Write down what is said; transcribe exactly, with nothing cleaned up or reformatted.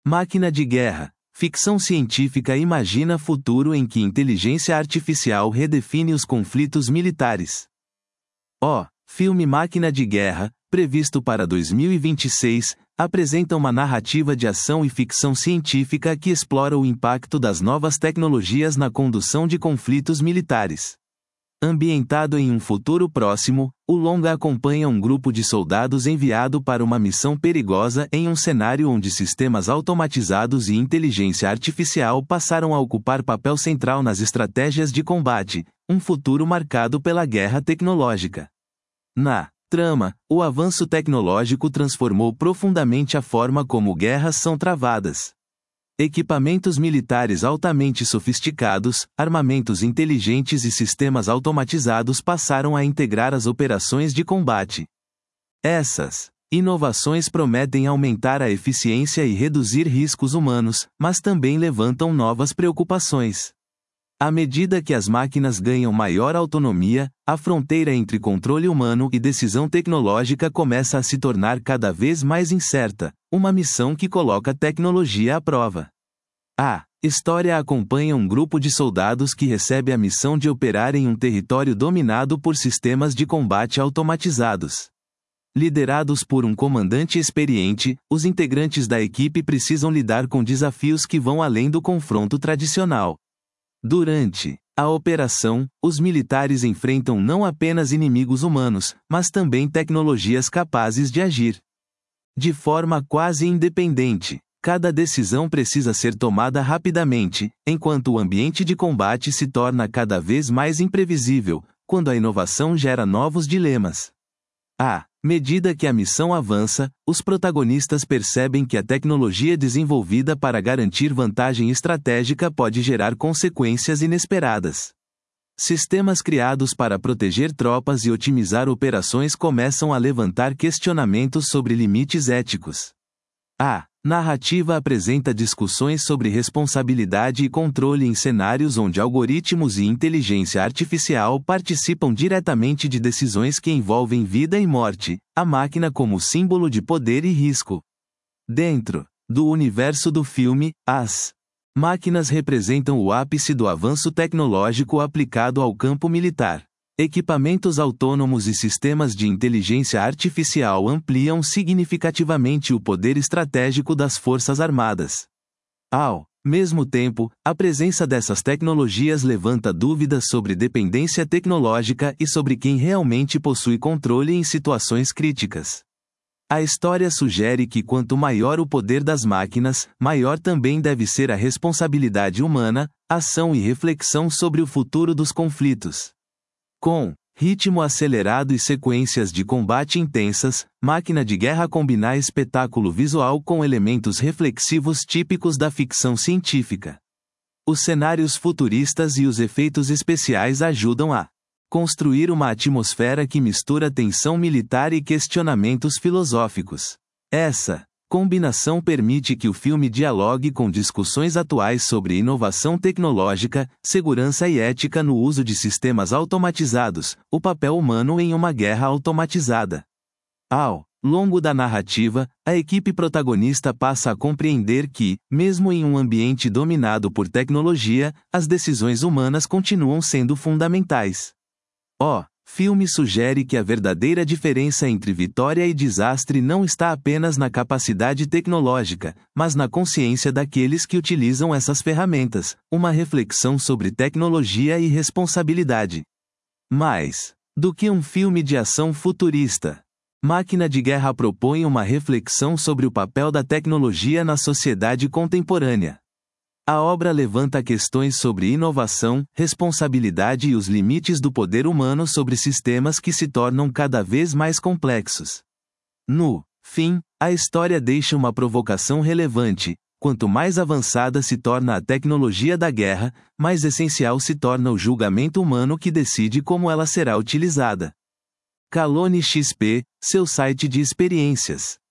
Máquina de Guerra. Ficção científica imagina futuro em que inteligência artificial redefine os conflitos militares. O filme Máquina de Guerra, previsto para dois mil e vinte e seis, apresenta uma narrativa de ação e ficção científica que explora o impacto das novas tecnologias na condução de conflitos militares. Ambientado em um futuro próximo, o longa acompanha um grupo de soldados enviado para uma missão perigosa em um cenário onde sistemas automatizados e inteligência artificial passaram a ocupar papel central nas estratégias de combate, um futuro marcado pela guerra tecnológica. Na trama, o avanço tecnológico transformou profundamente a forma como guerras são travadas. Equipamentos militares altamente sofisticados, armamentos inteligentes e sistemas automatizados passaram a integrar as operações de combate. Essas inovações prometem aumentar a eficiência e reduzir riscos humanos, mas também levantam novas preocupações. À medida que as máquinas ganham maior autonomia, a fronteira entre controle humano e decisão tecnológica começa a se tornar cada vez mais incerta, uma missão que coloca a tecnologia à prova. A história acompanha um grupo de soldados que recebe a missão de operar em um território dominado por sistemas de combate automatizados. Liderados por um comandante experiente, os integrantes da equipe precisam lidar com desafios que vão além do confronto tradicional. Durante a operação, os militares enfrentam não apenas inimigos humanos, mas também tecnologias capazes de agir de forma quase independente. Cada decisão precisa ser tomada rapidamente, enquanto o ambiente de combate se torna cada vez mais imprevisível, quando a inovação gera novos dilemas. À medida que a missão avança, os protagonistas percebem que a tecnologia desenvolvida para garantir vantagem estratégica pode gerar consequências inesperadas. Sistemas criados para proteger tropas e otimizar operações começam a levantar questionamentos sobre limites éticos. A narrativa apresenta discussões sobre responsabilidade e controle em cenários onde algoritmos e inteligência artificial participam diretamente de decisões que envolvem vida e morte, a máquina como símbolo de poder e risco. Dentro do universo do filme, as máquinas representam o ápice do avanço tecnológico aplicado ao campo militar. Equipamentos autônomos e sistemas de inteligência artificial ampliam significativamente o poder estratégico das Forças Armadas. Ao mesmo tempo, a presença dessas tecnologias levanta dúvidas sobre dependência tecnológica e sobre quem realmente possui controle em situações críticas. A história sugere que quanto maior o poder das máquinas, maior também deve ser a responsabilidade humana, ação e reflexão sobre o futuro dos conflitos. Com ritmo acelerado e sequências de combate intensas, Máquina de Guerra combina espetáculo visual com elementos reflexivos típicos da ficção científica. Os cenários futuristas e os efeitos especiais ajudam a construir uma atmosfera que mistura tensão militar e questionamentos filosóficos. Essa combinação permite que o filme dialogue com discussões atuais sobre inovação tecnológica, segurança e ética no uso de sistemas automatizados, o papel humano em uma guerra automatizada. Ao longo da narrativa, a equipe protagonista passa a compreender que, mesmo em um ambiente dominado por tecnologia, as decisões humanas continuam sendo fundamentais. O filme sugere que a verdadeira diferença entre vitória e desastre não está apenas na capacidade tecnológica, mas na consciência daqueles que utilizam essas ferramentas, uma reflexão sobre tecnologia e responsabilidade. Mais do que um filme de ação futurista, Máquina de Guerra propõe uma reflexão sobre o papel da tecnologia na sociedade contemporânea. A obra levanta questões sobre inovação, responsabilidade e os limites do poder humano sobre sistemas que se tornam cada vez mais complexos. No fim, a história deixa uma provocação relevante: quanto mais avançada se torna a tecnologia da guerra, mais essencial se torna o julgamento humano que decide como ela será utilizada. Calone X P, seu site de experiências.